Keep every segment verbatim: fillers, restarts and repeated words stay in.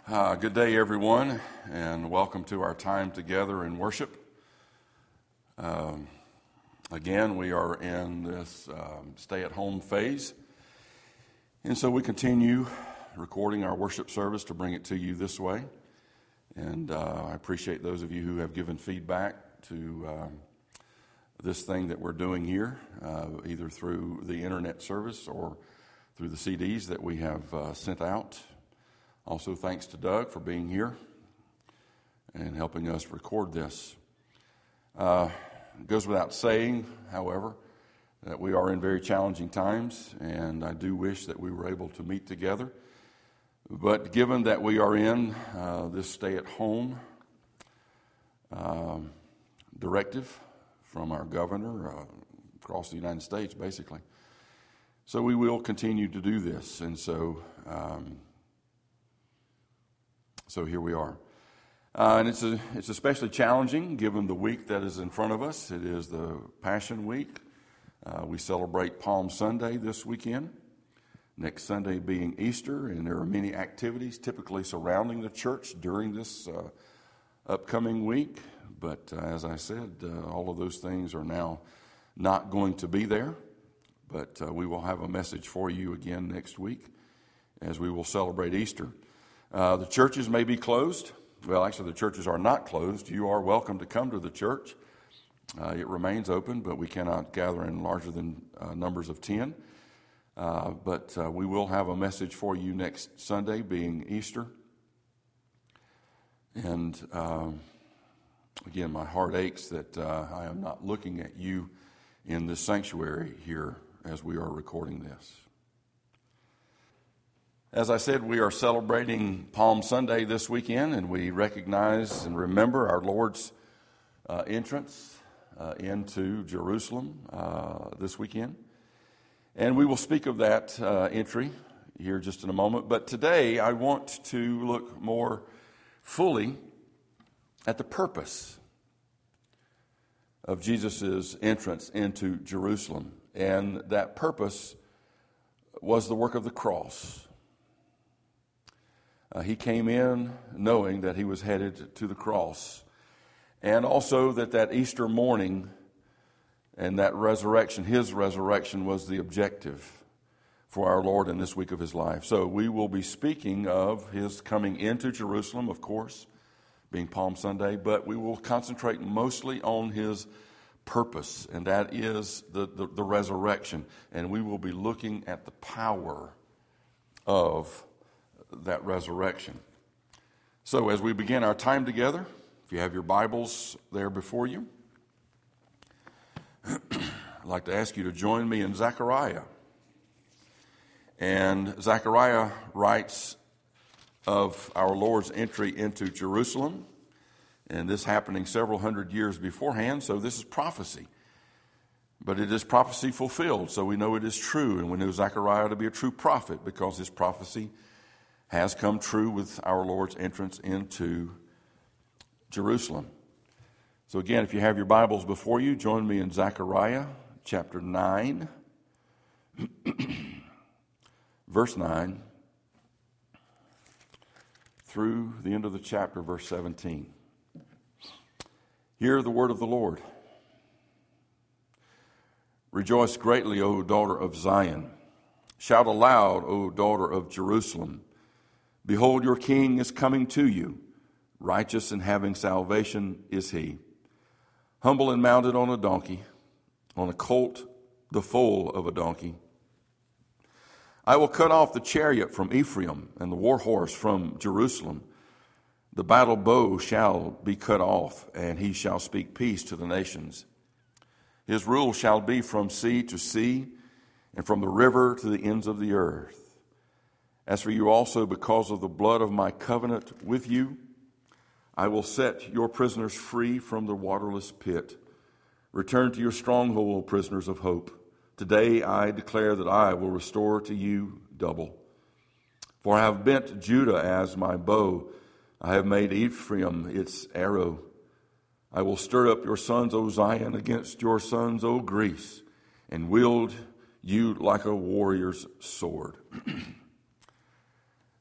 Uh, good day, everyone, and welcome to our time together in worship. Um, again, we are in this um, stay-at-home phase, and so we continue recording our worship service to bring it to you this way. And uh, I appreciate those of you who have given feedback to um, this thing that we're doing here, uh, either through the internet service or through the C Ds that we have uh, sent out. Also, thanks to Doug for being here and helping us record this. Uh, it goes without saying, however, that we are in very challenging times, and I do wish that we were able to meet together. But given that we are in uh, this stay-at-home um, directive from our governor uh, across the United States, basically, so we will continue to do this, and so... Um, So here we are. Uh, and it's a, it's especially challenging given the week that is in front of us. It is the Passion Week. Uh, we celebrate Palm Sunday this weekend, next Sunday being Easter, and there are many activities typically surrounding the church during this uh, upcoming week. But uh, as I said, uh, all of those things are now not going to be there. But uh, we will have a message for you again next week as we will celebrate Easter. Uh, the churches may be closed. Well, actually, the churches are not closed. You are welcome to come to the church. Uh, it remains open, but we cannot gather in larger than uh, numbers of ten. Uh, but uh, we will have a message for you next Sunday, being Easter. And um, again, my heart aches that uh, I am not looking at you in this sanctuary here as we are recording this. As I said, we are celebrating Palm Sunday this weekend, and we recognize and remember our Lord's uh, entrance uh, into Jerusalem uh, this weekend. And we will speak of that uh, entry here just in a moment. But today I want to look more fully at the purpose of Jesus' entrance into Jerusalem. And that purpose was the work of the cross. Uh, he came in knowing that he was headed to the cross, and also that that Easter morning and that resurrection, his resurrection, was the objective for our Lord in this week of his life. So we will be speaking of his coming into Jerusalem, of course, being Palm Sunday, but we will concentrate mostly on his purpose, and that is the, the, the resurrection. And we will be looking at the power of that resurrection. So as we begin our time together, if you have your Bibles there before you, I'd like to ask you to join me in Zechariah. And Zechariah writes of our Lord's entry into Jerusalem, and this happening several hundred years beforehand, so this is prophecy. But it is prophecy fulfilled, so we know it is true, and we know Zechariah to be a true prophet because his prophecy has come true with our Lord's entrance into Jerusalem. So again, if you have your Bibles before you, join me in Zechariah chapter nine, verse nine, through the end of the chapter, verse seventeen. Hear the word of the Lord. Rejoice greatly, O daughter of Zion. Shout aloud, O daughter of Jerusalem. Behold, your king is coming to you. Righteous and having salvation is he. Humble and mounted on a donkey, on a colt, the foal of a donkey. I will cut off the chariot from Ephraim and the war horse from Jerusalem. The battle bow shall be cut off, and he shall speak peace to the nations. His rule shall be from sea to sea, and from the river to the ends of the earth. As for you also, because of the blood of my covenant with you, I will set your prisoners free from the waterless pit. Return to your stronghold, prisoners of hope. Today I declare that I will restore to you double. For I have bent Judah as my bow. I have made Ephraim its arrow. I will stir up your sons, O Zion, against your sons, O Greece, and wield you like a warrior's sword.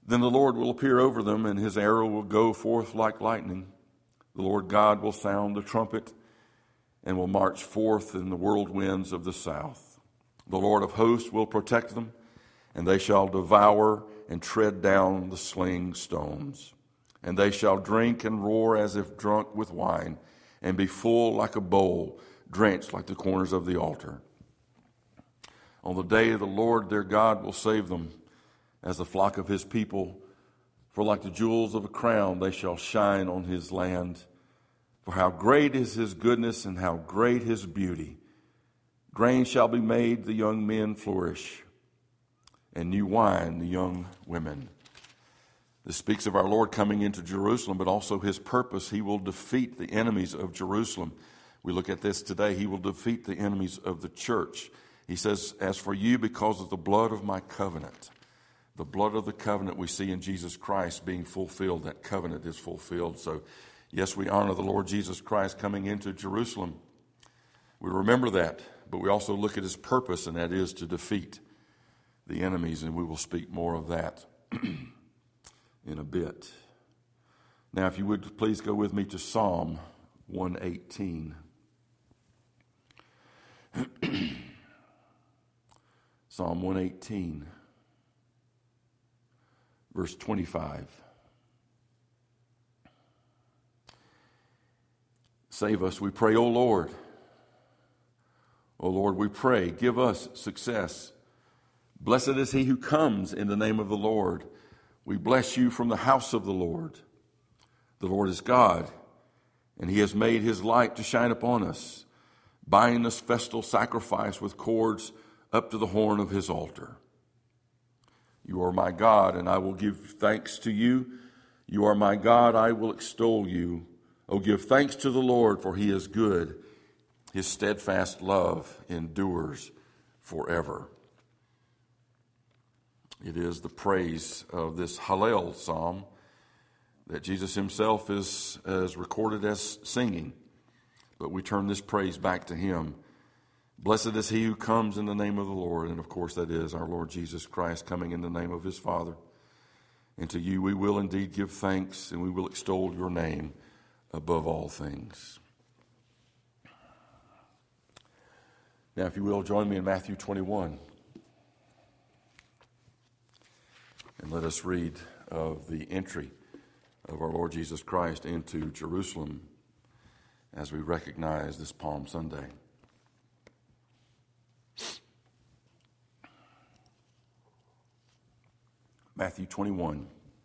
Then the Lord will appear over them, and his arrow will go forth like lightning. The Lord God will sound the trumpet and will march forth in the whirlwinds of the south. The Lord of hosts will protect them, and they shall devour and tread down the sling stones. And they shall drink and roar as if drunk with wine, and be full like a bowl, drenched like the corners of the altar. On the day of the Lord their God will save them as the flock of his people. For like the jewels of a crown they shall shine on his land. For how great is his goodness and how great his beauty. Grain shall be made, the young men flourish, and new wine, the young women. This speaks of our Lord coming into Jerusalem, but also his purpose. He will defeat the enemies of Jerusalem. We look at this today. He will defeat the enemies of the church. He says, as for you, because of the blood of my covenant. The blood of the covenant we see in Jesus Christ being fulfilled. That covenant is fulfilled. So, yes, we honor the Lord Jesus Christ coming into Jerusalem. We remember that, but we also look at his purpose, and that is to defeat the enemies, and we will speak more of that in a bit. Now, if you would please go with me to Psalm one eighteen. Psalm one eighteen, verse twenty-five. Save us, we pray, O Lord. O Lord, we pray, give us success. Blessed is he who comes in the name of the Lord. We bless you from the house of the Lord. The Lord is God, and he has made his light to shine upon us, buying us festal sacrifice with cords up to the horn of his altar. You are my God, and I will give thanks to you. You are my God, I will extol you. Oh, give thanks to the Lord, for he is good. His steadfast love endures forever. It is the praise of this Hallel psalm that Jesus himself is, is recorded as singing. But we turn this praise back to him. Blessed is he who comes in the name of the Lord. And of course that is our Lord Jesus Christ coming in the name of his Father. And to you we will indeed give thanks, and we will extol your name above all things. Now, if you will, join me in Matthew twenty-one. And let us read of the entry of our Lord Jesus Christ into Jerusalem as we recognize this Palm Sunday. Matthew twenty-one.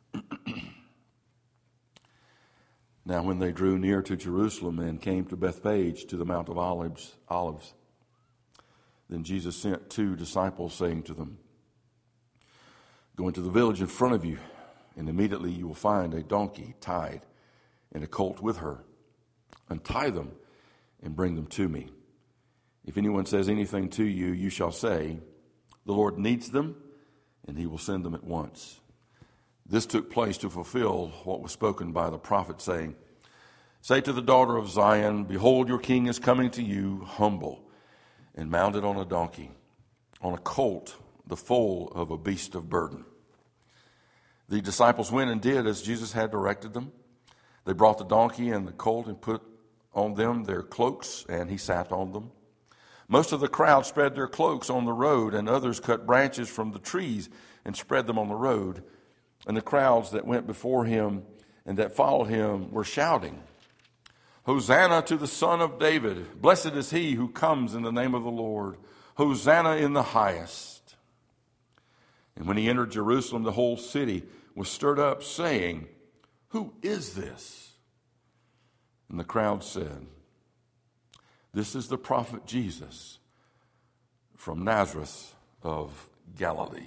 Now when they drew near to Jerusalem and came to Bethphage to the Mount of Olives, Olives, then Jesus sent two disciples, saying to them, go into the village in front of you, and immediately you will find a donkey tied and a colt with her. Untie them and bring them to me. If anyone says anything to you, you shall say, the Lord needs them, and he will send them at once. This took place to fulfill what was spoken by the prophet, saying, say to the daughter of Zion, behold, your king is coming to you, humble and mounted on a donkey, on a colt, the foal of a beast of burden. The disciples went and did as Jesus had directed them. They brought the donkey and the colt and put on them their cloaks, and he sat on them. Most of the crowd spread their cloaks on the road, and others cut branches from the trees and spread them on the road. And the crowds that went before him and that followed him were shouting, Hosanna to the Son of David. Blessed is he who comes in the name of the Lord. Hosanna in the highest. And when he entered Jerusalem, the whole city was stirred up, saying, who is this? And the crowd said, this is the prophet Jesus from Nazareth of Galilee.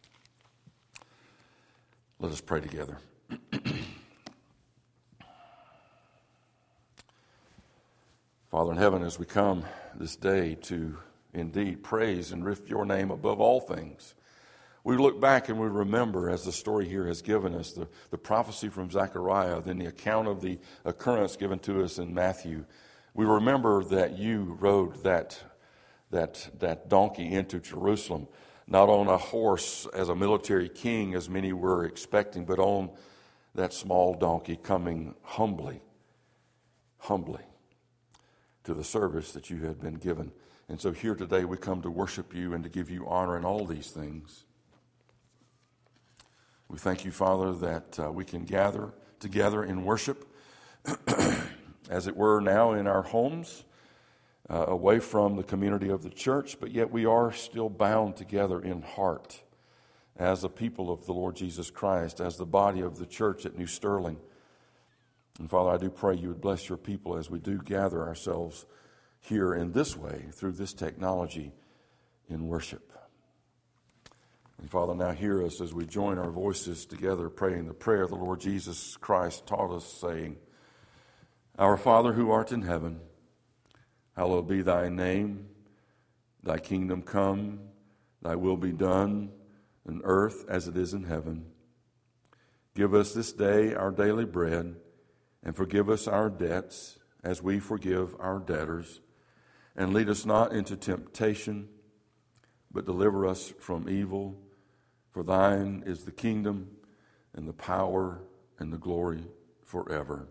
Let us pray together. Father in heaven, as we come this day to indeed praise and lift your name above all things, we look back and we remember, as the story here has given us, the, the prophecy from Zechariah, then the account of the occurrence given to us in Matthew. We remember that you rode that, that, that donkey into Jerusalem, not on a horse as a military king as many were expecting, but on that small donkey, coming humbly, humbly to the service that you had been given. And so here today we come to worship you and to give you honor in all these things. We thank you, Father, that uh, we can gather together in worship, as it were, now in our homes, uh, away from the community of the church, but yet we are still bound together in heart as a people of the Lord Jesus Christ, as the body of the church at New Sterling. And Father, I do pray you would bless your people as we do gather ourselves here in this way, through this technology, in worship. And Father, now hear us as we join our voices together, praying the prayer the Lord Jesus Christ taught us, saying, Our Father who art in heaven, hallowed be thy name. Thy kingdom come, thy will be done, on earth as it is in heaven. Give us this day our daily bread, and forgive us our debts as we forgive our debtors. And lead us not into temptation, but deliver us from evil. For thine is the kingdom and the power and the glory forever.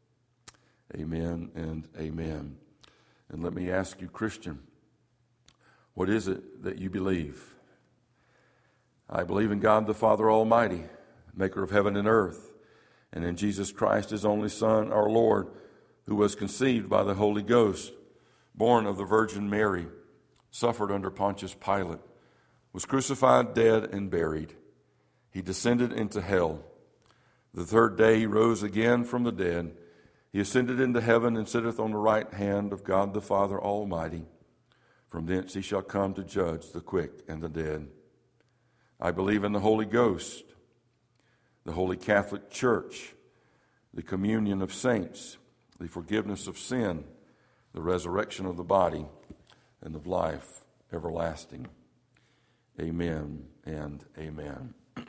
Amen and amen. And let me ask you, Christian, what is it that you believe? I believe in God the Father Almighty, maker of heaven and earth, and in Jesus Christ, his only Son, our Lord, who was conceived by the Holy Ghost, born of the Virgin Mary, suffered under Pontius Pilate, was crucified, dead, and buried. He descended into hell. The third day he rose again from the dead. He ascended into heaven and sitteth on the right hand of God the Father Almighty. From thence he shall come to judge the quick and the dead. I believe in the Holy Ghost, the Holy Catholic Church, the communion of saints, the forgiveness of sin, the resurrection of the body, and of life everlasting. Amen and amen.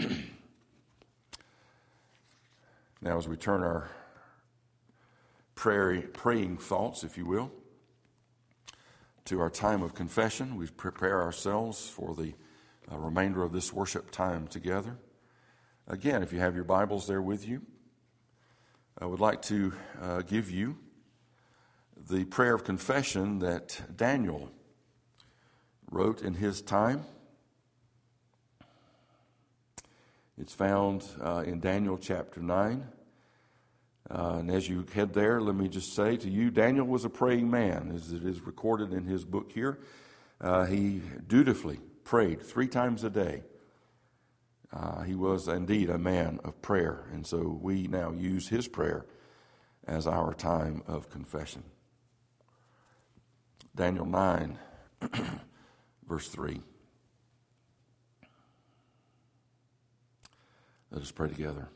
Now, as we turn our prayer, praying thoughts, if you will, to our time of confession, we prepare ourselves for the uh, remainder of this worship time together. Again, if you have your Bibles there with you, I would like to uh, give you the prayer of confession that Daniel wrote in his time. It's found uh, in Daniel chapter nine. Uh, and as you head there, let me just say to you, Daniel was a praying man, as it is recorded in his book here. Uh, he dutifully prayed three times a day. Uh, he was indeed a man of prayer, and so we now use his prayer as our time of confession. Daniel nine, verse three. Let us pray together.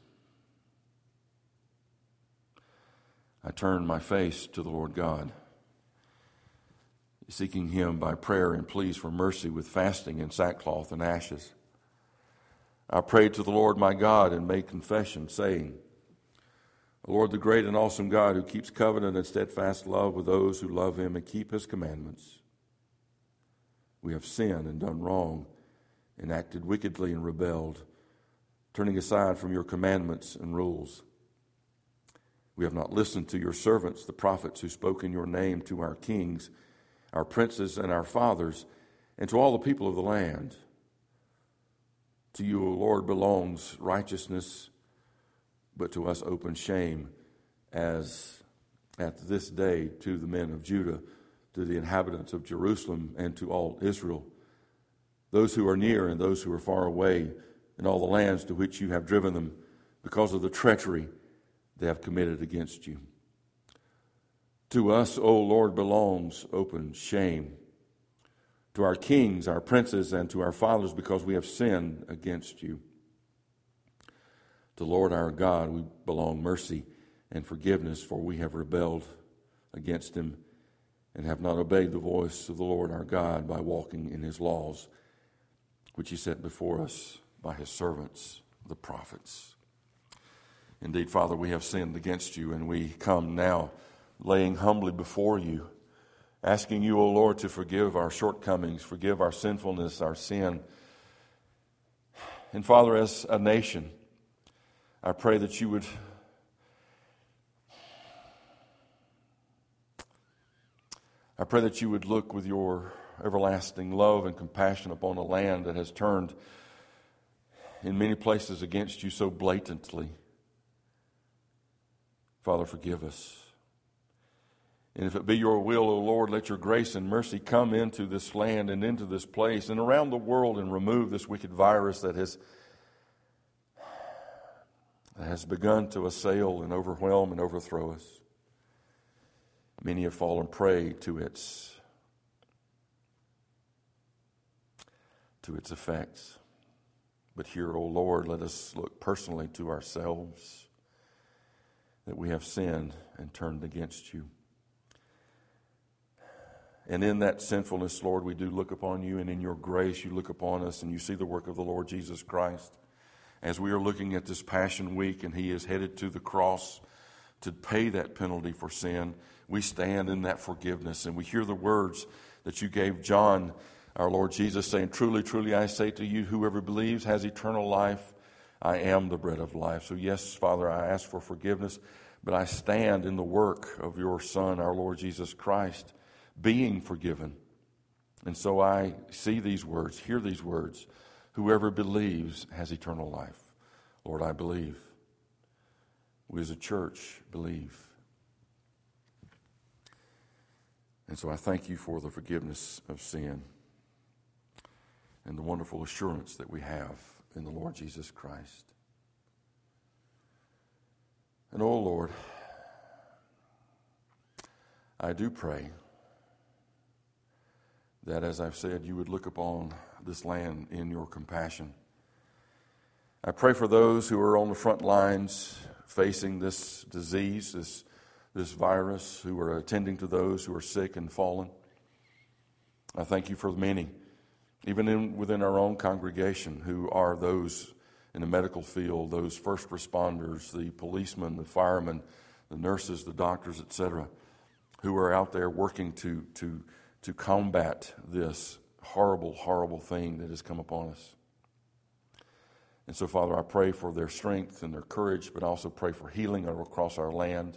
I turn my face to the Lord God, seeking him by prayer and pleas for mercy with fasting and sackcloth and ashes. I prayed to the Lord my God and made confession, saying, O Lord, the great and awesome God, who keeps covenant and steadfast love with those who love him and keep his commandments, we have sinned and done wrong and acted wickedly and rebelled, turning aside from your commandments and rules. We have not listened to your servants, the prophets, who spoke in your name to our kings, our princes, and our fathers, and to all the people of the land. To you, O Lord, belongs righteousness, but to us open shame, as at this day to the men of Judah, to the inhabitants of Jerusalem, and to all Israel, those who are near and those who are far away, in all the lands to which you have driven them, because of the treachery they have committed against you. To us, O Lord, belongs open shame, to our kings, our princes, and to our fathers, because we have sinned against you. To Lord our God we belong mercy and forgiveness, for we have rebelled against him and have not obeyed the voice of the Lord our God by walking in his laws, which he set before us by his servants, the prophets. Indeed, Father, we have sinned against you, and we come now laying humbly before you, asking you, O Lord, to forgive our shortcomings, forgive our sinfulness, our sin, And Father, as a nation, I pray that you would I pray that you would look with your everlasting love and compassion upon a land that has turned in many places against you so blatantly. Father, forgive us. And if it be your will, O Lord, let your grace and mercy come into this land and into this place and around the world and remove this wicked virus that has, that has begun to assail and overwhelm and overthrow us. Many have fallen prey to its, to its effects. But here, O Lord, let us look personally to ourselves that we have sinned and turned against you. And in that sinfulness, Lord, we do look upon you, and in your grace you look upon us, and you see the work of the Lord Jesus Christ. As we are looking at this Passion Week, and he is headed to the cross to pay that penalty for sin, we stand in that forgiveness, and we hear the words that you gave John, our Lord Jesus, saying, truly, truly, I say to you, whoever believes has eternal life. I am the bread of life. So yes, Father, I ask for forgiveness, but I stand in the work of your Son, our Lord Jesus Christ, being forgiven. And so I see these words, hear these words, whoever believes has eternal life. Lord, I believe. We as a church believe. And so I thank you for the forgiveness of sin and the wonderful assurance that we have in the Lord Jesus Christ. And oh Lord, I do pray that, as I've said, you would look upon this land in your compassion. I pray for those who are on the front lines facing this disease, this, this virus, who are attending to those who are sick and fallen. I thank you for many, even in, within our own congregation, who are those in the medical field, those first responders, the policemen, the firemen, the nurses, the doctors, et cetera, who are out there working to, to, to combat this horrible, horrible thing that has come upon us. And so, Father, I pray for their strength and their courage, but I also pray for healing across our land.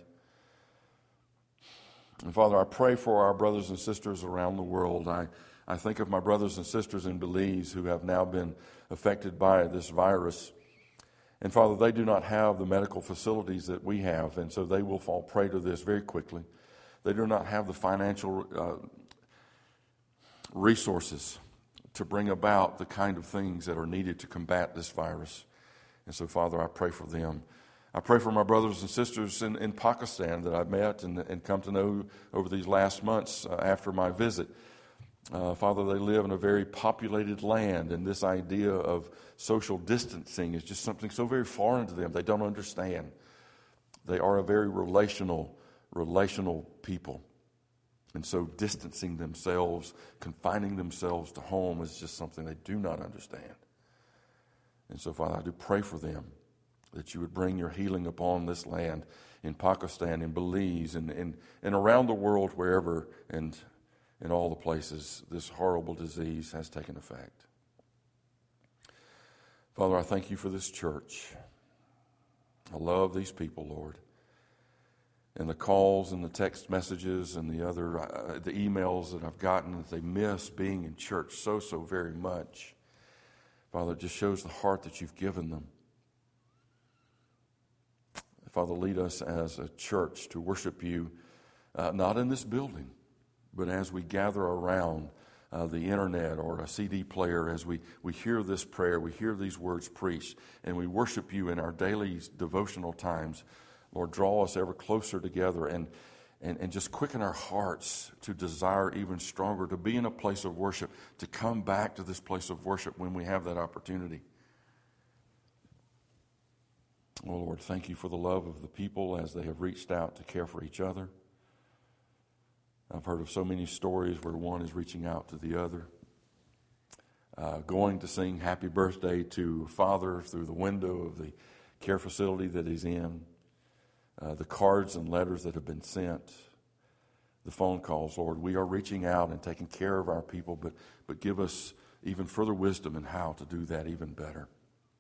And Father, I pray for our brothers and sisters around the world. I, I think of my brothers and sisters in Belize who have now been affected by this virus. And Father, they do not have the medical facilities that we have, and so they will fall prey to this very quickly. They do not have the financial uh, resources to bring about the kind of things that are needed to combat this virus. And so, Father, I pray for them. I pray for my brothers and sisters in, in Pakistan that I've met and, and come to know over these last months uh, after my visit. Uh, Father, they live in a very populated land, and this idea of social distancing is just something so very foreign to them. They don't understand. They are a very relational, relational people. And so distancing themselves, confining themselves to home is just something they do not understand. And so, Father, I do pray for them, that you would bring your healing upon this land in Pakistan, in Belize, and, and, and around the world, wherever and in all the places this horrible disease has taken effect. Father, I thank you for this church. I love these people, Lord. And the calls and the text messages and the other, uh, the emails that I've gotten, that they miss being in church so, so very much. Father, it just shows the heart that you've given them. Father, lead us as a church to worship you, uh, not in this building, but as we gather around uh, the internet or a C D player, as we, we hear this prayer, we hear these words preached, and we worship you in our daily devotional times. Lord, draw us ever closer together and, and, and just quicken our hearts to desire even stronger, to be in a place of worship, to come back to this place of worship when we have that opportunity. Oh, Lord, thank you for the love of the people as they have reached out to care for each other. I've heard of so many stories where one is reaching out to the other, uh, going to sing happy birthday to father through the window of the care facility that he's in. Uh, the cards and letters that have been sent, the phone calls, Lord. We are reaching out and taking care of our people, but, but give us even further wisdom in how to do that even better.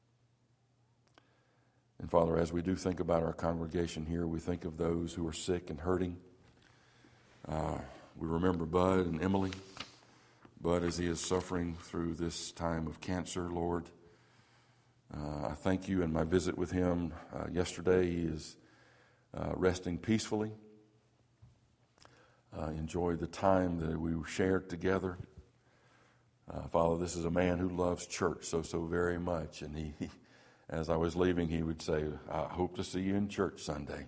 And Father, as we do think about our congregation here, we think of those who are sick and hurting. Uh, we remember Bud and Emily. Bud, as he is suffering through this time of cancer, Lord, uh, I thank you. In my visit with him uh, yesterday, he is uh, resting peacefully. Uh, enjoyed the time that we shared together. Uh, Father, this is a man who loves church so, so very much. And he, he, as I was leaving, he would say, I hope to see you in church Sunday.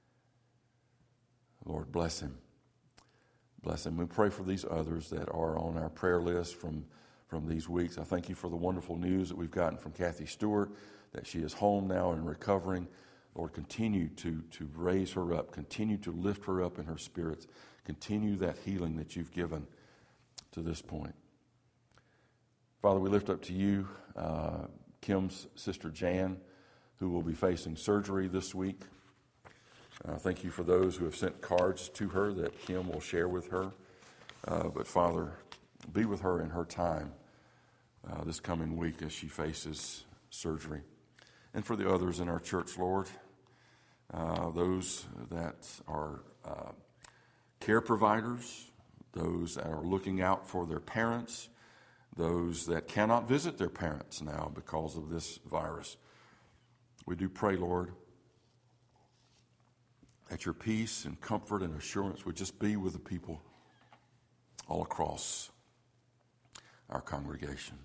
Lord, bless him. Bless him. We pray for these others that are on our prayer list from, from these weeks. I thank you for the wonderful news that we've gotten from Kathy Stewart, that she is home now and recovering. Lord, continue to, to raise her up. Continue to lift her up in her spirits. Continue that healing that you've given to this point. Father, we lift up to you uh, Kim's sister Jan, who will be facing surgery this week. Uh, thank you for those who have sent cards to her that Kim will share with her. Uh, but Father, be with her in her time uh, this coming week as she faces surgery. And for the others in our church, Lord, uh, those that are uh, care providers, those that are looking out for their parents, those that cannot visit their parents now because of this virus. We do pray, Lord, that your peace and comfort and assurance would just be with the people all across our congregation.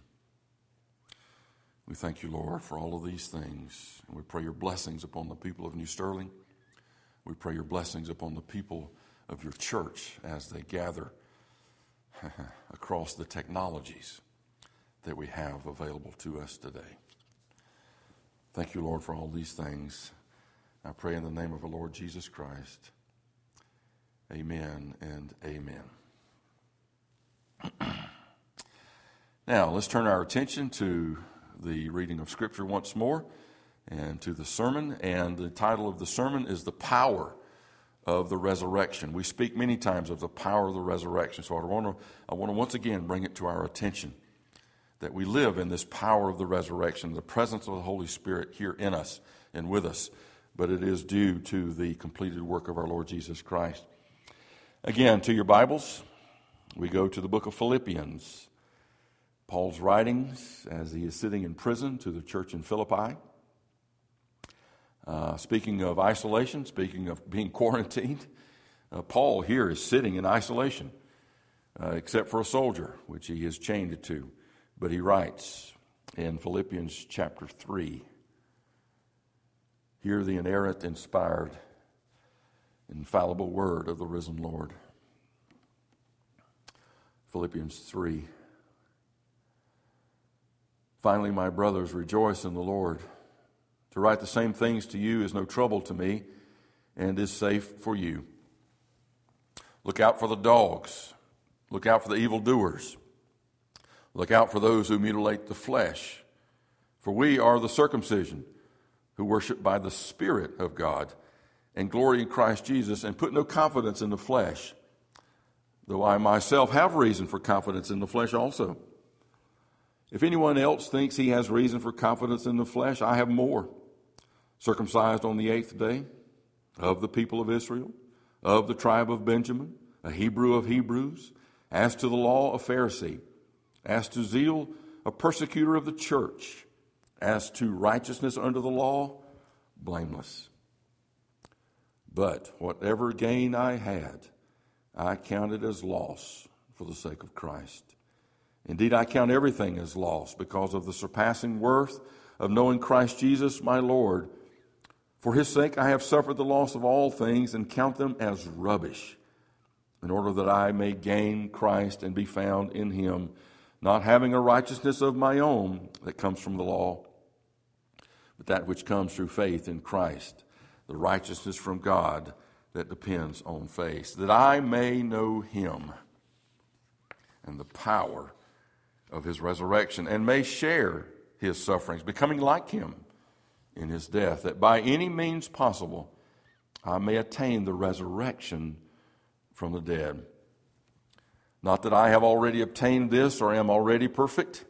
We thank you, Lord, for all of these things. And we pray your blessings upon the people of New Sterling. We pray your blessings upon the people of your church as they gather across the technologies that we have available to us today. Thank you, Lord, for all these things. I pray in the name of our Lord Jesus Christ. Amen and amen. Now, let's turn our attention to the reading of Scripture once more and to the sermon. And the title of the sermon is The Power of the Resurrection. We speak many times of the power of the resurrection. So I want to, I want to once again bring it to our attention that we live in this power of the resurrection, the presence of the Holy Spirit here in us and with us. But it is due to the completed work of our Lord Jesus Christ. Again, to your Bibles, we go to the book of Philippians. Paul's writings as he is sitting in prison to the church in Philippi. Uh, speaking of isolation, speaking of being quarantined, uh, Paul here is sitting in isolation, uh, except for a soldier, which he is chained to. But he writes in Philippians chapter three, hear the inerrant, inspired, infallible word of the risen Lord. Philippians three. Finally, my brothers, rejoice in the Lord. To write the same things to you is no trouble to me and is safe for you. Look out for the dogs. Look out for the evildoers. Look out for those who mutilate the flesh. For we are the circumcision, who worship by the Spirit of God and glory in Christ Jesus and put no confidence in the flesh, though I myself have reason for confidence in the flesh also. If anyone else thinks he has reason for confidence in the flesh, I have more. Circumcised on the eighth day, of the people of Israel, of the tribe of Benjamin, a Hebrew of Hebrews, as to the law, a Pharisee, as to zeal, a persecutor of the church, as to righteousness under the law, blameless. But whatever gain I had, I counted as loss for the sake of Christ. Indeed, I count everything as loss because of the surpassing worth of knowing Christ Jesus, my Lord. For his sake I have suffered the loss of all things and count them as rubbish, in order that I may gain Christ and be found in him, not having a righteousness of my own that comes from the law, but that which comes through faith in Christ, the righteousness from God that depends on faith, that I may know him and the power of his resurrection, and may share his sufferings, becoming like him in his death, that by any means possible I may attain the resurrection from the dead. Not that I have already obtained this or am already perfect,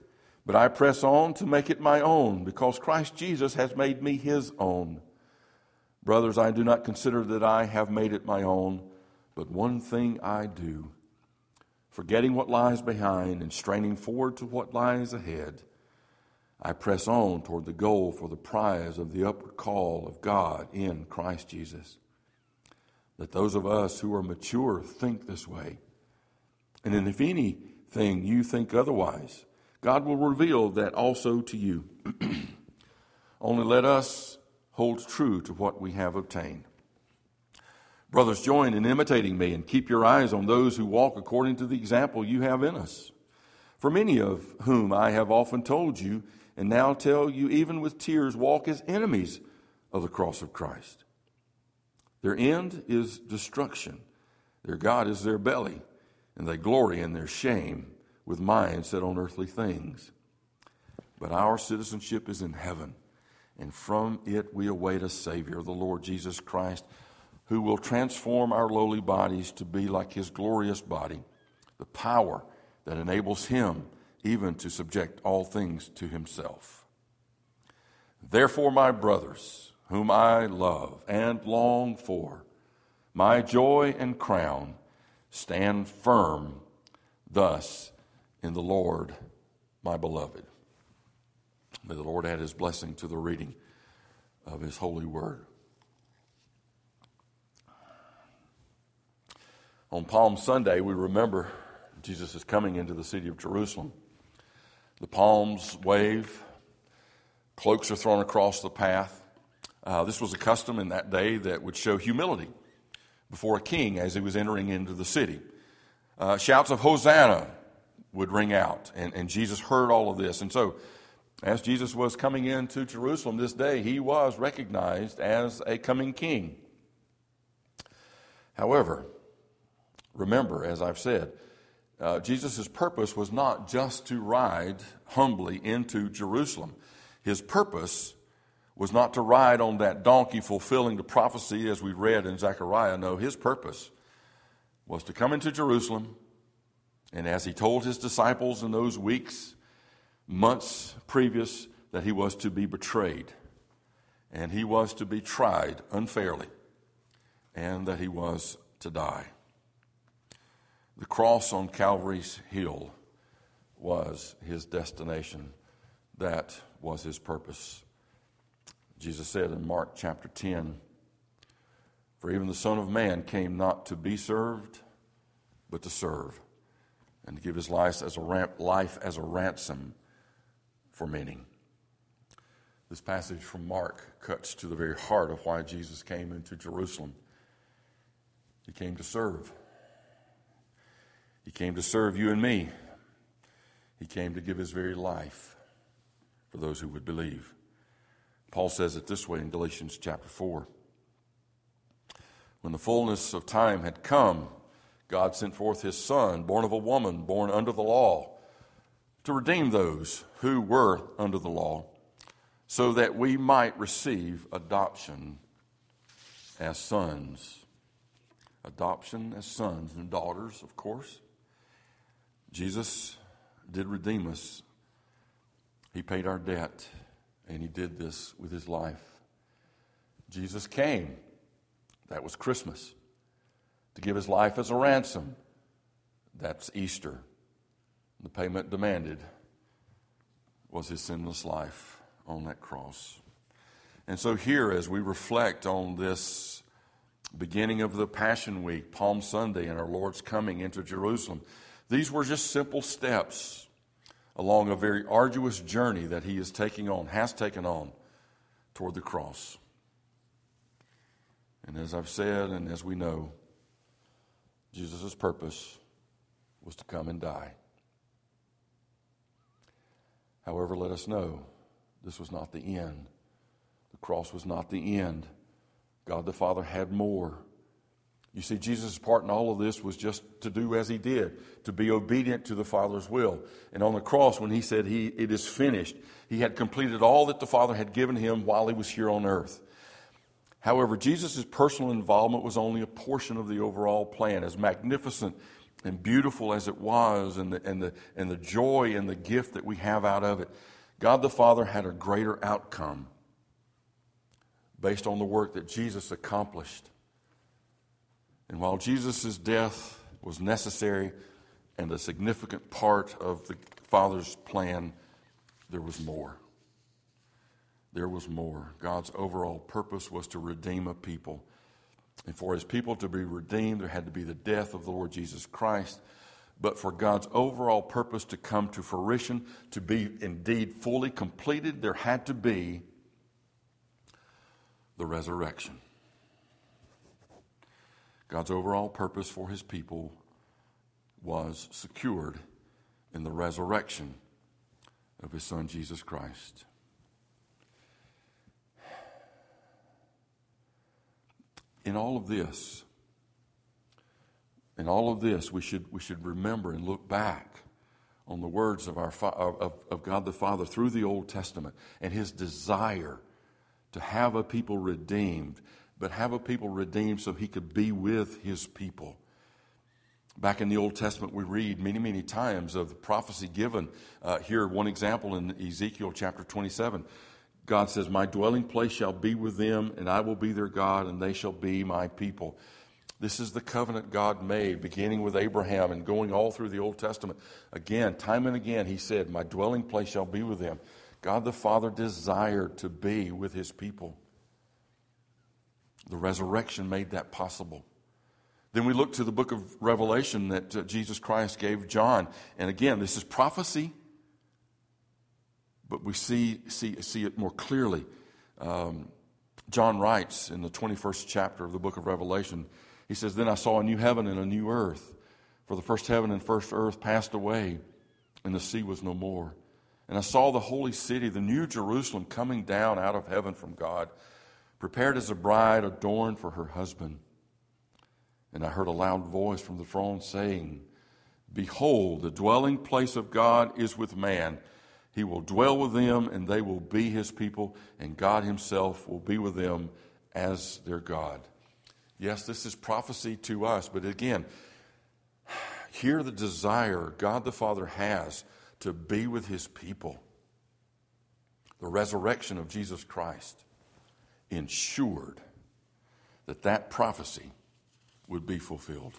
But I press on to make it my own, because Christ Jesus has made me his own. Brothers, I do not consider that I have made it my own, but one thing I do, forgetting what lies behind and straining forward to what lies ahead, I press on toward the goal for the prize of the upward call of God in Christ Jesus. Let those of us who are mature think this way. And then if anything you think otherwise, God will reveal that also to you. Only let us hold true to what we have obtained. Brothers, join in imitating me and keep your eyes on those who walk according to the example you have in us. For many of whom I have often told you, and now tell you even with tears, walk as enemies of the cross of Christ. Their end is destruction. Their God is their belly, and they glory in their shame, with minds set on earthly things. But our citizenship is in heaven, and from it we await a Savior, the Lord Jesus Christ, who will transform our lowly bodies to be like his glorious body, the power that enables him even to subject all things to himself. Therefore, my brothers, whom I love and long for, my joy and crown, stand firm thus in the Lord, my beloved. May the Lord add his blessing to the reading of his holy word. On Palm Sunday, we remember Jesus is coming into the city of Jerusalem. The palms wave, cloaks are thrown across the path. Uh, this was a custom in that day that would show humility before a king as he was entering into the city. Uh, shouts of Hosanna would ring out, and, and Jesus heard all of this. And so, as Jesus was coming into Jerusalem this day, he was recognized as a coming king. However, remember, as I've said, uh, Jesus' purpose was not just to ride humbly into Jerusalem. His purpose was not to ride on that donkey fulfilling the prophecy as we read in Zechariah. No, his purpose was to come into Jerusalem, and as he told his disciples in those weeks, months previous, that he was to be betrayed, and he was to be tried unfairly, and that he was to die. The cross on Calvary's hill was his destination. That was his purpose. Jesus said in Mark chapter ten, "For even the Son of Man came not to be served, but to serve, and to give his life as a ram- life as a ransom for many." This passage from Mark cuts to the very heart of why Jesus came into Jerusalem. He came to serve. He came to serve you and me. He came to give his very life for those who would believe. Paul says it this way in Galatians chapter four. When the fullness of time had come, God sent forth his Son, born of a woman, born under the law, to redeem those who were under the law, so that we might receive adoption as sons. Adoption as sons and daughters, of course. Jesus did redeem us. He paid our debt, and he did this with his life. Jesus came. That was Christmas. To give his life as a ransom. That's Easter. The payment demanded was his sinless life on that cross. And so here, as we reflect on this beginning of the Passion Week, Palm Sunday, and our Lord's coming into Jerusalem, these were just simple steps along a very arduous journey that he is taking on, has taken on, toward the cross. And as I've said, and as we know, Jesus' purpose was to come and die. However, let us know this was not the end. The cross was not the end. God the Father had more. You see, Jesus' part in all of this was just to do as he did, to be obedient to the Father's will. And on the cross, when he said, he, it is finished, he had completed all that the Father had given him while he was here on earth. However, Jesus' personal involvement was only a portion of the overall plan. As magnificent and beautiful as it was, and the, and the, and the joy and the gift that we have out of it, God the Father had a greater outcome based on the work that Jesus accomplished. And while Jesus' death was necessary and a significant part of the Father's plan, there was more. There was more. God's overall purpose was to redeem a people. And for his people to be redeemed, there had to be the death of the Lord Jesus Christ. But for God's overall purpose to come to fruition, to be indeed fully completed, there had to be the resurrection. God's overall purpose for his people was secured in the resurrection of his Son, Jesus Christ. In all of this, in all of this, we should we should remember and look back on the words of our of, of God the Father through the Old Testament and his desire to have a people redeemed, but have a people redeemed so he could be with his people. Back in the Old Testament, we read many, many times of the prophecy given. Uh, here, one example in Ezekiel chapter twenty-seven. God says, my dwelling place shall be with them, and I will be their God, and they shall be my people. This is the covenant God made, beginning with Abraham and going all through the Old Testament. Again, time and again, he said, my dwelling place shall be with them. God the Father desired to be with his people. The resurrection made that possible. Then we look to the book of Revelation that uh, Jesus Christ gave John. And again, this is prophecy, but we see see see it more clearly. Um, John writes in the twenty-first chapter of the book of Revelation, he says, then I saw a new heaven and a new earth, for the first heaven and first earth passed away, and the sea was no more. And I saw the holy city, the new Jerusalem, coming down out of heaven from God, prepared as a bride adorned for her husband. And I heard a loud voice from the throne saying, behold, the dwelling place of God is with man. He will dwell with them, and they will be his people, and God himself will be with them as their God. Yes, this is prophecy to us, but again, hear the desire God the Father has to be with his people. The resurrection of Jesus Christ ensured that that prophecy would be fulfilled.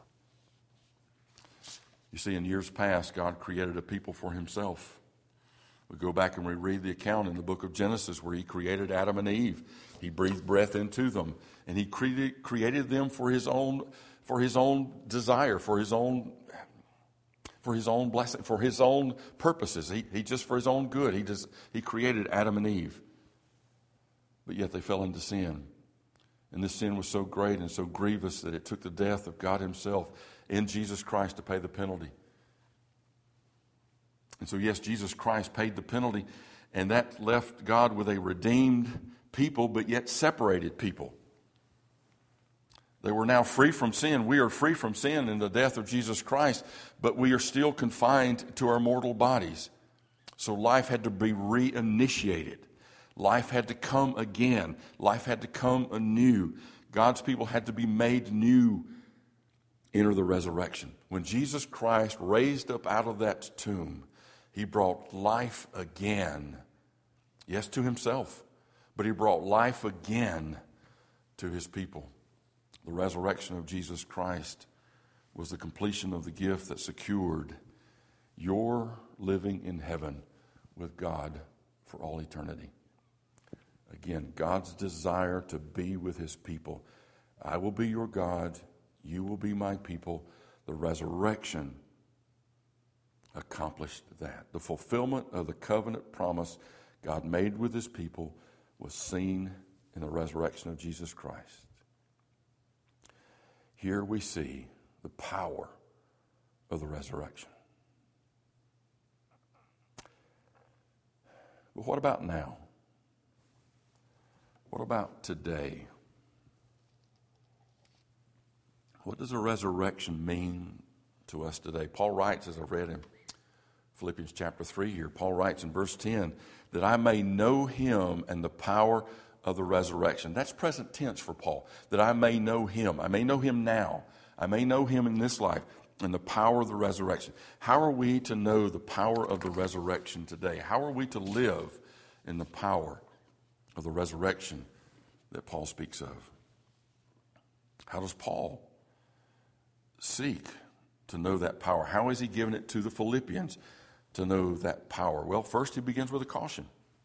You see, in years past, God created a people for himself. We go back and we read the account in the book of Genesis where he created Adam and Eve. He breathed breath into them, and he created, created them for his own for his own desire, for his own for his own blessing, for his own purposes. He, he just for his own good. He just he created Adam and Eve. But yet they fell into sin. And this sin was so great and so grievous that it took the death of God himself in Jesus Christ to pay the penalty. And so, yes, Jesus Christ paid the penalty, and that left God with a redeemed people, but yet separated people. They were now free from sin. We are free from sin in the death of Jesus Christ, but we are still confined to our mortal bodies. So life had to be reinitiated. Life had to come again. Life had to come anew. God's people had to be made new. Enter the resurrection. When Jesus Christ raised up out of that tomb, he brought life again. Yes, to himself, but he brought life again to his people. The resurrection of Jesus Christ was the completion of the gift that secured your living in heaven with God for all eternity. Again, God's desire to be with his people. I will be your God. You will be my people. The resurrection accomplished that. The fulfillment of the covenant promise God made with his people was seen in the resurrection of Jesus Christ. Here we see the power of the resurrection. But what about now? What about today? What does a resurrection mean to us today? Paul writes, as I read in Philippians chapter three here, Paul writes in verse ten, that I may know him and the power of the resurrection. That's present tense for Paul, that I may know him. I may know him now. I may know him in this life. and the power of the resurrection. How are we to know the power of the resurrection today? How are we to live in the power of the resurrection that Paul speaks of? How does Paul seek to know that power? How is he giving it to the Philippians to know that power? Well, first he begins with a caution.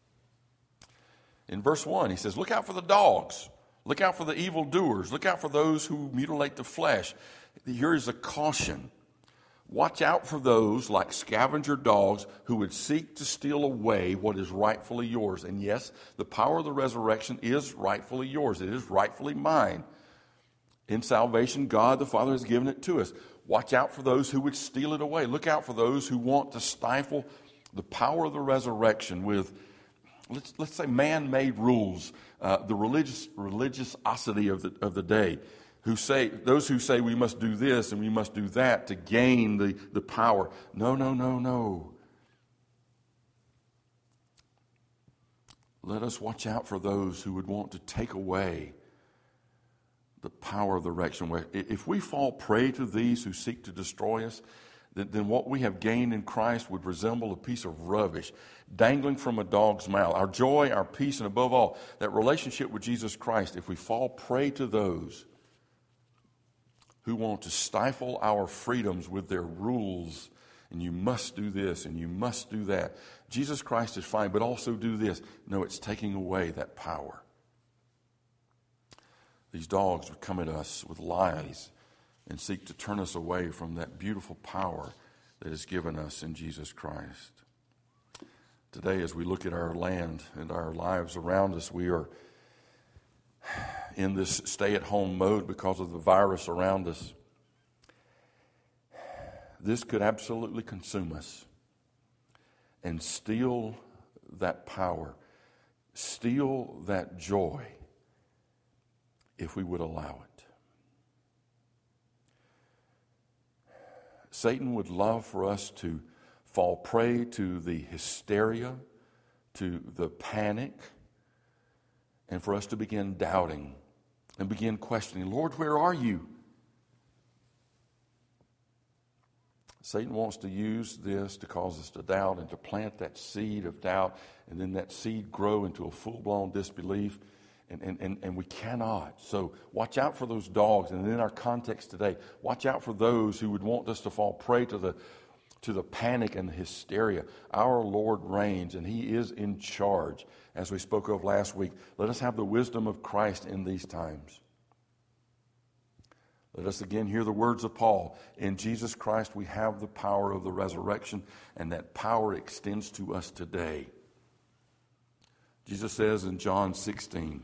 In verse one, he says, look out for the dogs. Look out for the evildoers. Look out for those who mutilate the flesh. Here is a caution. Watch out for those like scavenger dogs who would seek to steal away what is rightfully yours. And yes, the power of the resurrection is rightfully yours. It is rightfully mine. In salvation, God the Father has given it to us. Watch out for those who would steal it away. Look out for those who want to stifle the power of the resurrection with, let's, let's say, man-made rules, uh, the religious religiosity of the, of the day. Who say, those who say we must do this and we must do that to gain the, the power. No, no, no, no. Let us watch out for those who would want to take away the power of the resurrection. If we fall prey to these who seek to destroy us, then, then what we have gained in Christ would resemble a piece of rubbish dangling from a dog's mouth. Our joy, our peace, and above all, that relationship with Jesus Christ, if we fall prey to those who want to stifle our freedoms with their rules, and you must do this and you must do that. Jesus Christ is fine, but also do this. No, it's taking away that power. These dogs would come at us with lies and seek to turn us away from that beautiful power that is given us in Jesus Christ. Today, as we look at our land and our lives around us, we are in this stay-at-home mode because of the virus around us. This could absolutely consume us and steal that power, steal that joy, if we would allow it. Satan would love for us to fall prey to the hysteria, to the panic, and for us to begin doubting and begin questioning, Lord, where are you? Satan wants to use this to cause us to doubt and to plant that seed of doubt, and then that seed grow into a full-blown disbelief, and, and, and, and we cannot. So watch out for those dogs, and in our context today, watch out for those who would want us to fall prey to the to the panic and the hysteria. Our Lord reigns, and He is in charge. As we spoke of last week, let us have the wisdom of Christ in these times. Let us again hear the words of Paul. In Jesus Christ we have the power of the resurrection, and that power extends to us today. Jesus says in John sixteen,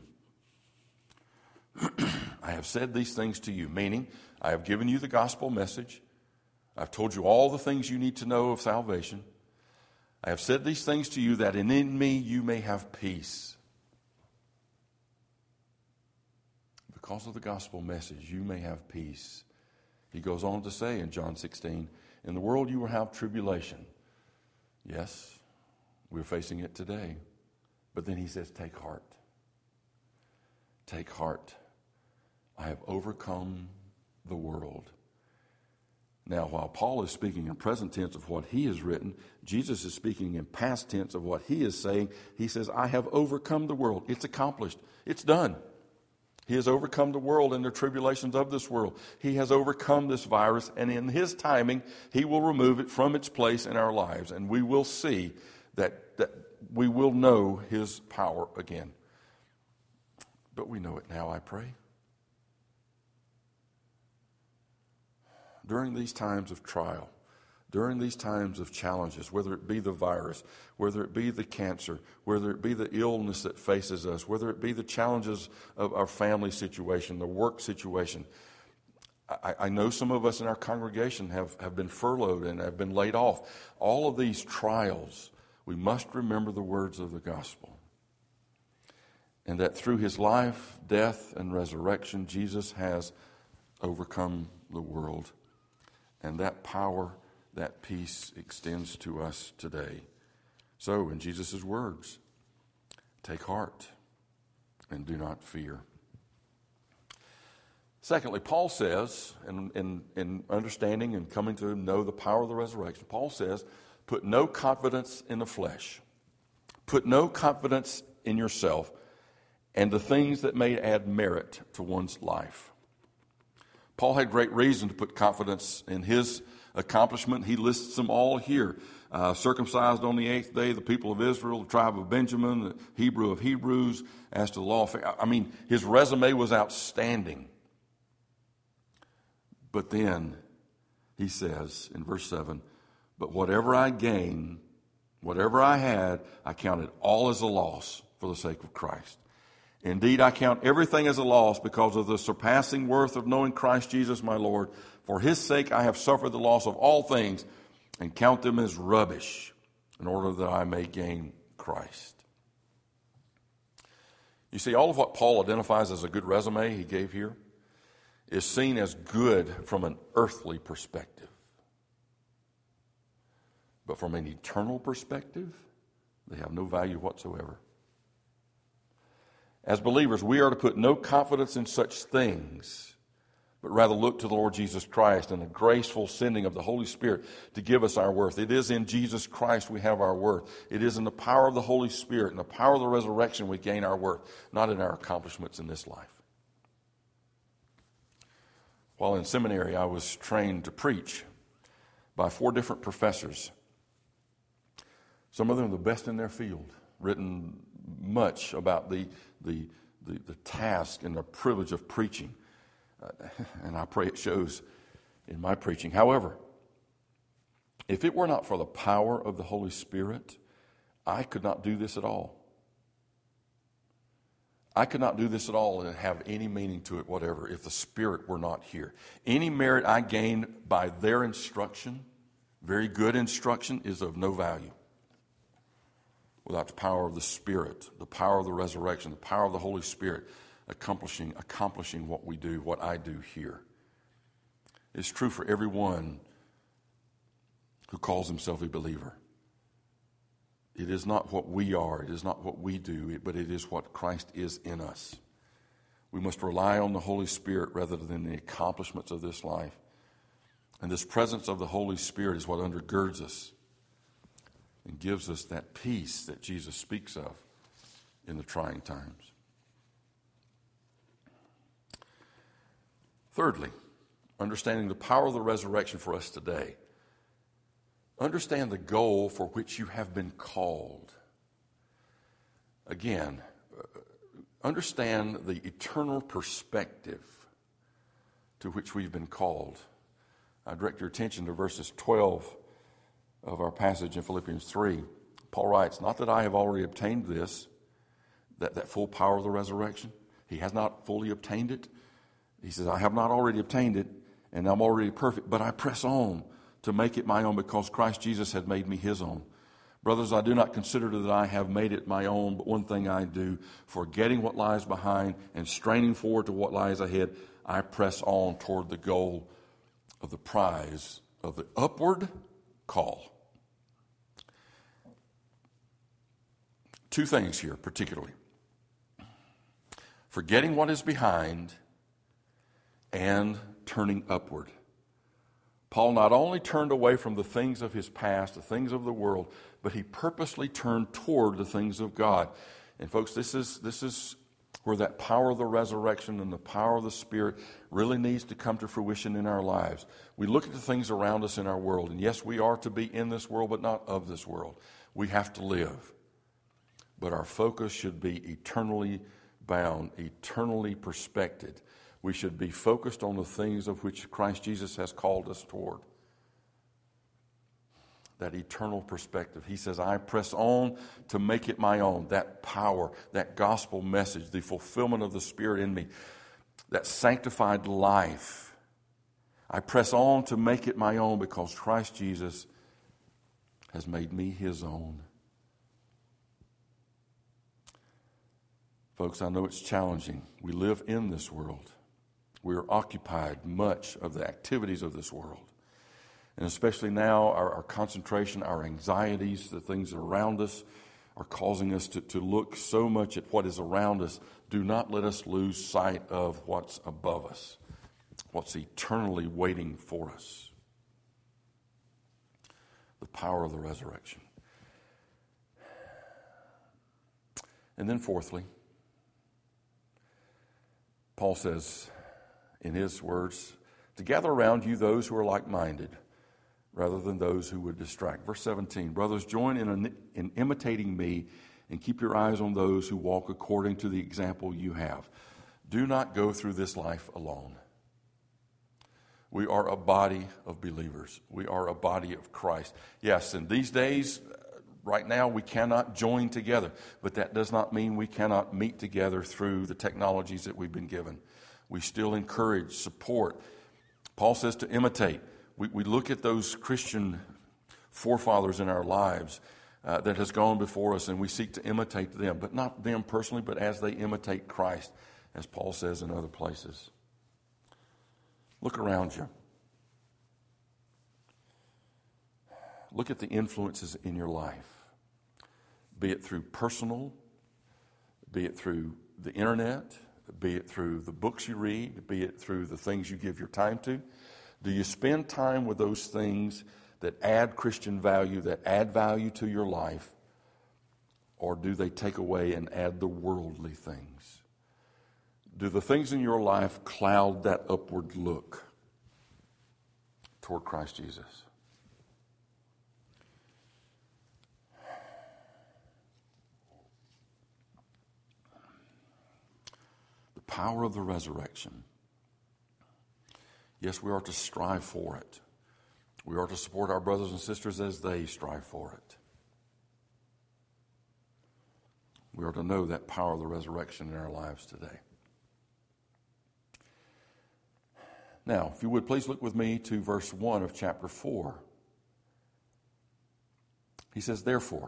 I have said these things to you, meaning I have given you the gospel message. I've told you all the things you need to know of salvation. I have said these things to you that in, in me you may have peace. Because of the gospel message, you may have peace. He goes on to say in John sixteen, in the world you will have tribulation. Yes, we're facing it today. But then he says, take heart. Take heart. I have overcome the world. Now, while Paul is speaking in present tense of what he has written, Jesus is speaking in past tense of what he is saying. He says, I have overcome the world. It's accomplished. It's done. He has overcome the world and the tribulations of this world. He has overcome this virus, and in his timing, he will remove it from its place in our lives, and we will see that, that we will know his power again. But we know it now, I pray. During these times of trial, during these times of challenges, whether it be the virus, whether it be the cancer, whether it be the illness that faces us, whether it be the challenges of our family situation, the work situation, I, I know some of us in our congregation have, have been furloughed and have been laid off. All of these trials, we must remember the words of the gospel. And that through his life, death, and resurrection, Jesus has overcome the world. And that power, that peace extends to us today. So, in Jesus' words, take heart and do not fear. Secondly, Paul says, in, in, in understanding and coming to know the power of the resurrection, Paul says, put no confidence in the flesh. Put no confidence in yourself and the things that may add merit to one's life. Paul had great reason to put confidence in his accomplishment. He lists them all here. Uh, circumcised on the eighth day, the people of Israel, the tribe of Benjamin, the Hebrew of Hebrews, as to the law of faith. I mean, his resume was outstanding. But then he says in verse seven, but whatever I gain, whatever I had, I count it all as a loss for the sake of Christ. Indeed, I count everything as a loss because of the surpassing worth of knowing Christ Jesus my Lord. For his sake I have suffered the loss of all things and count them as rubbish in order that I may gain Christ. You see, all of what Paul identifies as a good resume he gave here is seen as good from an earthly perspective. But from an eternal perspective, they have no value whatsoever. As believers, we are to put no confidence in such things, but rather look to the Lord Jesus Christ and the graceful sending of the Holy Spirit to give us our worth. It is in Jesus Christ we have our worth. It is in the power of the Holy Spirit and the power of the resurrection we gain our worth, not in our accomplishments in this life. While in seminary, I was trained to preach by four different professors. Some of them the best in their field, written much about the, the, the, the task and the privilege of preaching. Uh, and I pray it shows in my preaching. However, if it were not for the power of the Holy Spirit, I could not do this at all. I could not do this at all and have any meaning to it whatever if the Spirit were not here. Any merit I gain by their instruction, very good instruction, is of no value without the power of the Spirit, the power of the resurrection, the power of the Holy Spirit accomplishing accomplishing what we do, what I do here. It's true for everyone who calls himself a believer. It is not what we are, it is not what we do, but it is what Christ is in us. We must rely on the Holy Spirit rather than the accomplishments of this life. And this presence of the Holy Spirit is what undergirds us and gives us that peace that Jesus speaks of in the trying times. Thirdly, understanding the power of the resurrection for us today. Understand the goal for which you have been called. Again, understand the eternal perspective to which we've been called. I direct your attention to verses twelve of our passage in Philippians three. Paul writes, not that I have already obtained this, that, that full power of the resurrection. He has not fully obtained it. He says, I have not already obtained it, and I'm already perfect, but I press on to make it my own because Christ Jesus had made me his own. Brothers, I do not consider that I have made it my own, but one thing I do, forgetting what lies behind and straining forward to what lies ahead, I press on toward the goal of the prize of the upward call. Two things here particularly. Forgetting what is behind and turning upward. Paul not only turned away from the things of his past, the things of the world, but he purposely turned toward the things of God. And folks, this is this is where that power of the resurrection and the power of the Spirit really needs to come to fruition in our lives. We look at the things around us in our world, and yes, we are to be in this world, but not of this world. We have to live. But our focus should be eternally bound, eternally perspected. We should be focused on the things of which Christ Jesus has called us toward. That eternal perspective. He says, I press on to make it my own. That power, that gospel message, the fulfillment of the Spirit in me, that sanctified life. I press on to make it my own because Christ Jesus has made me his own. Folks, I know it's challenging. We live in this world. We are occupied much of the activities of this world. And especially now, our, our concentration, our anxieties, the things around us are causing us to, to look so much at what is around us. Do not let us lose sight of what's above us. what's eternally waiting for us. The power of the resurrection. And then fourthly, Paul says in his words, to gather around you those who are like-minded, rather than those who would distract. Verse seventeen, brothers, join in, in imitating me and keep your eyes on those who walk according to the example you have. Do not go through this life alone. We are a body of believers. We are a body of Christ. Yes, in these days, right now, we cannot join together, but that does not mean we cannot meet together through the technologies that we've been given. We still encourage, support. Paul says to imitate. We, we look at those Christian forefathers in our lives uh, that has gone before us, and we seek to imitate them, but not them personally, but as they imitate Christ, as Paul says in other places. Look around you. Look at the influences in your life, be it through personal, be it through the internet, be it through the books you read, be it through the things you give your time to. Do you spend time with those things that add Christian value, that add value to your life, or do they take away and add the worldly things? Do the things in your life cloud that upward look toward Christ Jesus? The power of the resurrection. Yes, we are to strive for it. We are to support our brothers and sisters as they strive for it. We are to know that power of the resurrection in our lives today. Now, if you would, please look with me to verse one of chapter four. He says, therefore.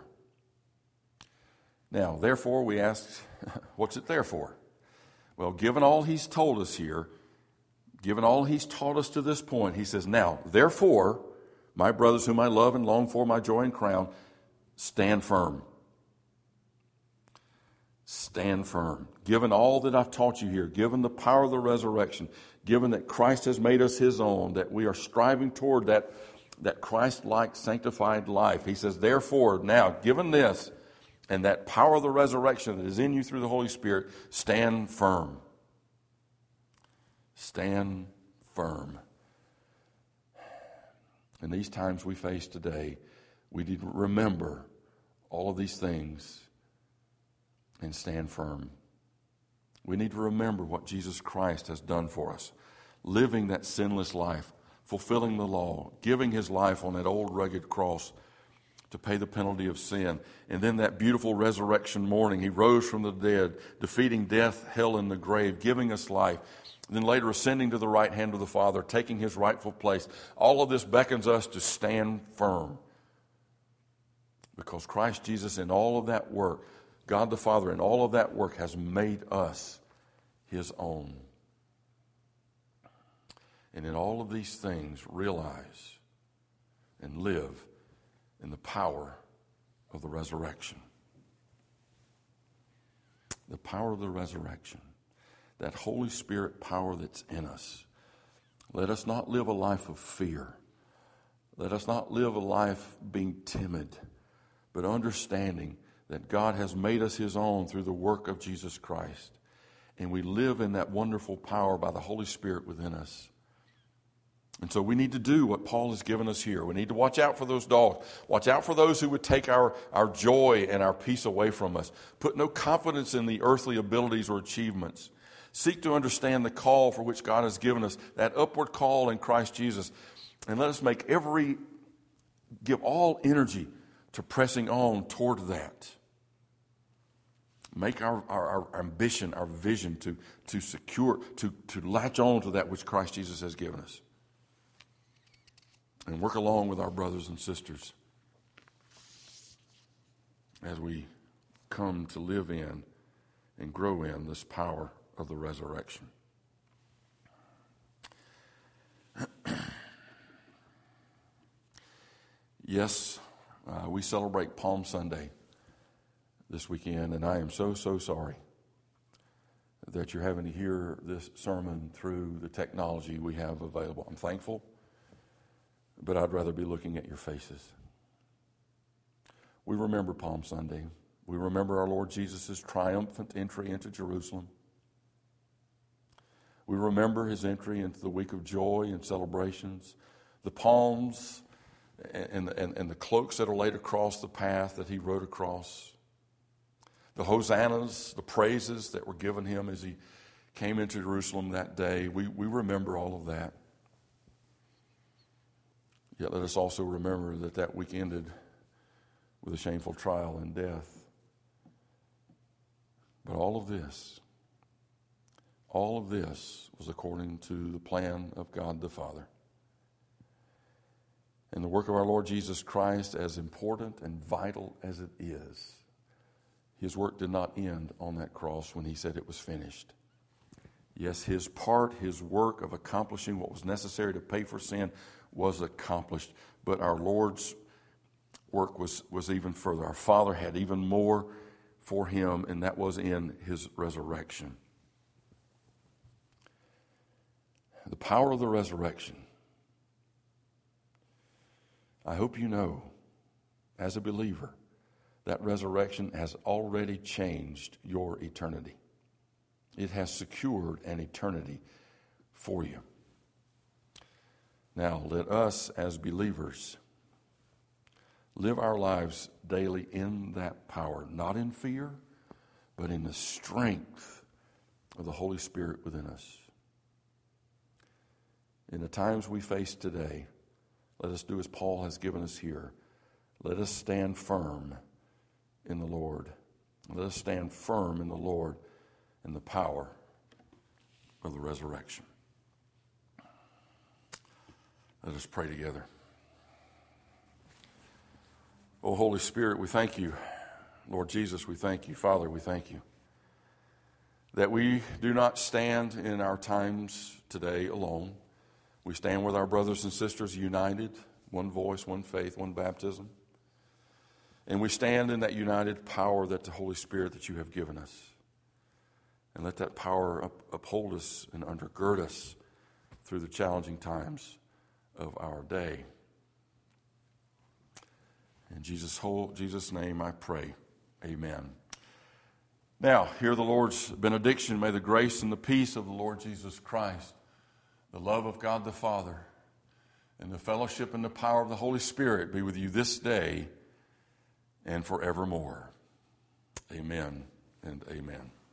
Now, therefore, we ask, what's it there for? Well, given all he's told us here, given all he's taught us to this point, he says, now, therefore, my brothers whom I love and long for, my joy and crown, stand firm. Stand firm. Given all that I've taught you here, given the power of the resurrection, given that Christ has made us his own, that we are striving toward that, that Christ-like sanctified life. He says, therefore, now, given this and that power of the resurrection that is in you through the Holy Spirit, stand firm. Stand firm. In these times we face today, we need to remember all of these things and stand firm. We need to remember what Jesus Christ has done for us, living that sinless life, fulfilling the law, giving his life on that old rugged cross to pay the penalty of sin. And then that beautiful resurrection morning, he rose from the dead, defeating death, hell, and the grave, giving us life. And then later ascending to the right hand of the Father, taking his rightful place. All of this beckons us to stand firm. Because Christ Jesus in all of that work, God the Father in all of that work has made us his own. And in all of these things, realize and live in the power of the resurrection. The power of the resurrection. That Holy Spirit power that's in us. Let us not live a life of fear. Let us not live a life being timid, but understanding that God has made us his own through the work of Jesus Christ. And we live in that wonderful power by the Holy Spirit within us. And so we need to do what Paul has given us here. We need to watch out for those dogs. Watch out for those who would take our, our joy and our peace away from us. Put no confidence in the earthly abilities or achievements. Seek to understand the call for which God has given us, that upward call in Christ Jesus. And let us make every, give all energy to pressing on toward that. Make our, our, our ambition, our vision to, to secure, to, to latch on to that which Christ Jesus has given us. And work along with our brothers and sisters as we come to live in and grow in this power of the resurrection. Yes, uh, we celebrate Palm Sunday this weekend, and I am so, so sorry that you're having to hear this sermon through the technology we have available. I'm thankful, but I'd rather be looking at your faces. We remember Palm Sunday. We remember our Lord Jesus' triumphant entry into Jerusalem. We remember his entry into the week of joy and celebrations, the palms and, and, and the cloaks that are laid across the path that he rode across, the hosannas, the praises that were given him as he came into Jerusalem that day. We, we remember all of that. Yet let us also remember that that week ended with a shameful trial and death. But all of this, all of this was according to the plan of God the Father. And the work of our Lord Jesus Christ, as important and vital as it is, his work did not end on that cross when he said it was finished. Yes, his part, his work of accomplishing what was necessary to pay for sin was accomplished. But our Lord's work was, was even further. Our Father had even more for him, and that was in his resurrection. The power of the resurrection. I hope you know, as a believer, that resurrection has already changed your eternity. It has secured an eternity for you. Now, let us as believers live our lives daily in that power, not in fear, but in the strength of the Holy Spirit within us. In the times we face today, let us do as Paul has given us here. Let us stand firm in the Lord. Let us stand firm in the Lord and the power of the resurrection. Let us pray together. Oh, Holy Spirit, we thank you. Lord Jesus, we thank you. Father, we thank you that we do not stand in our times today alone. We stand with our brothers and sisters united, one voice, one faith, one baptism. And we stand in that united power that the Holy Spirit that you have given us. And let that power up, uphold us and undergird us through the challenging times of our day. In Jesus' whole, Jesus' name I pray. Amen. Now, hear the Lord's benediction. May the grace and the peace of the Lord Jesus Christ, the love of God the Father, and the fellowship and the power of the Holy Spirit be with you this day and forevermore. Amen and amen.